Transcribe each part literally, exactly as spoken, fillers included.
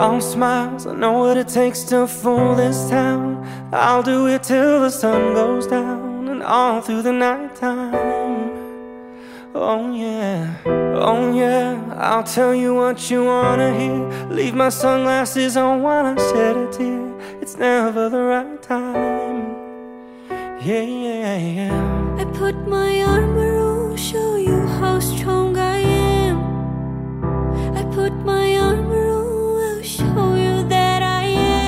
all smiles. I know what it takes to fool this town. I'll do it till the sun goes down and all through the night time. Oh yeah, oh yeah, I'll tell you what you wanna hear. Leave my sunglasses on while I shed a tear. It's never the right time. Yeah, yeah, yeah. I put my armor on, show you how strong I am. I put my armor on, I'll show you that I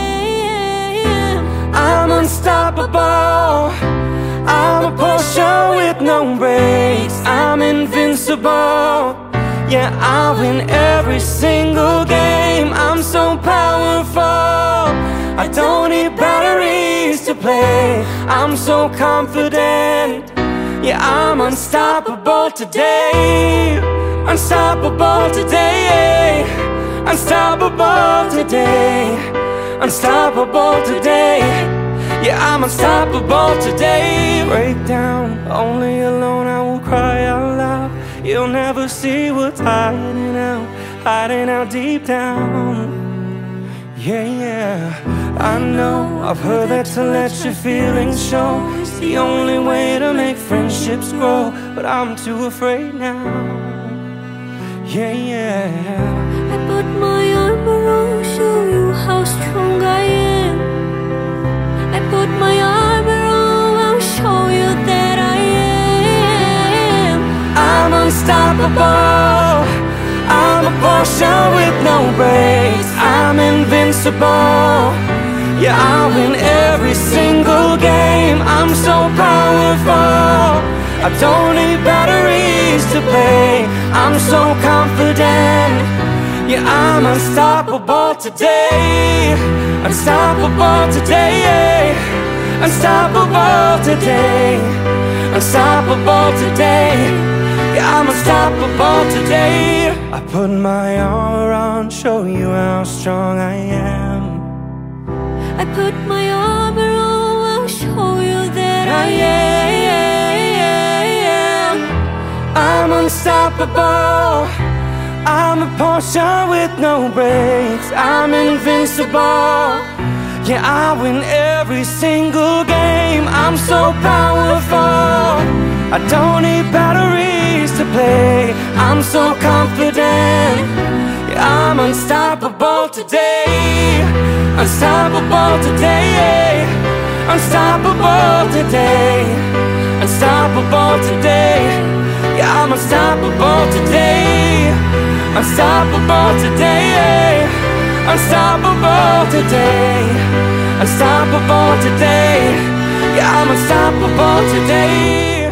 am. I'm unstoppable, I'm a Porsche with no brakes. I'm invincible, yeah, I win every single game. I'm so powerful, I don't need batteries to play. I'm so confident, yeah, I'm unstoppable today. Unstoppable today, unstoppable today, unstoppable today. Yeah, I'm unstoppable today. Break down, only alone I will cry out loud. You'll never see what's hiding out, hiding out deep down. Yeah, yeah, I know, I've heard that to let your feelings show is the only way to make friendships grow, but I'm too afraid now. Yeah, yeah. I put my armor on, show you how strong I am. I put my armor on, I'll show you that I am. I'm unstoppable, I'm a Porsche with no brakes. I'm invincible, yeah, I win every single game. I'm so powerful, I don't need batteries to play. I'm so confident, yeah, I'm unstoppable today. Unstoppable today, unstoppable today, unstoppable today. Yeah, I'm unstoppable today. I put my armor on, show you how strong I am. I put my armor on, I'll show you that I am. I'm unstoppable, I'm a Porsche with no brakes. I'm invincible, yeah, I win every single game. I'm so powerful, I don't need batteries to play. I'm so confident, yeah, I'm unstoppable today. Unstoppable today, unstoppable today, unstoppable today. Yeah, I'm unstoppable today. Unstoppable today, unstoppable today, unstoppable today. Yeah, I'm unstoppable today.